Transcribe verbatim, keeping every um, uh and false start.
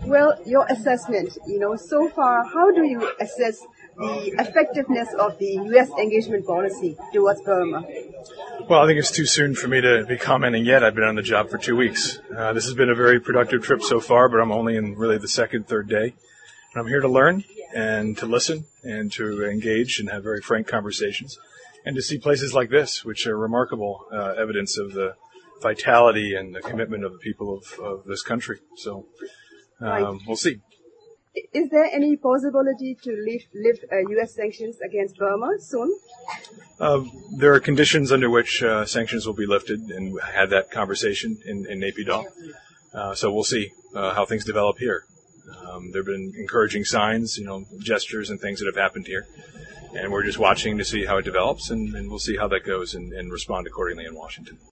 Well, your assessment, you know, so far, how do you assess the effectiveness of the U S engagement policy towards Burma? Well, I think it's too soon for me to be commenting yet. I've been on the job for two weeks. Uh, this has been a very productive trip so far, but I'm only in really the second, third day. And I'm here to learn and to listen and to engage and have very frank conversations and to see places like this, which are remarkable uh, evidence of the vitality and the commitment of the people of, of this country. So um, right. We'll see. Is there any possibility to lift, lift uh, U S sanctions against Burma soon? Uh, there are conditions under which uh, sanctions will be lifted, and we had that conversation in, in Naypyidaw. Uh, so we'll see uh, how things develop here. Um, there have been encouraging signs, you know, gestures and things that have happened here. And we're just watching to see how it develops, and, and we'll see how that goes and, and respond accordingly in Washington.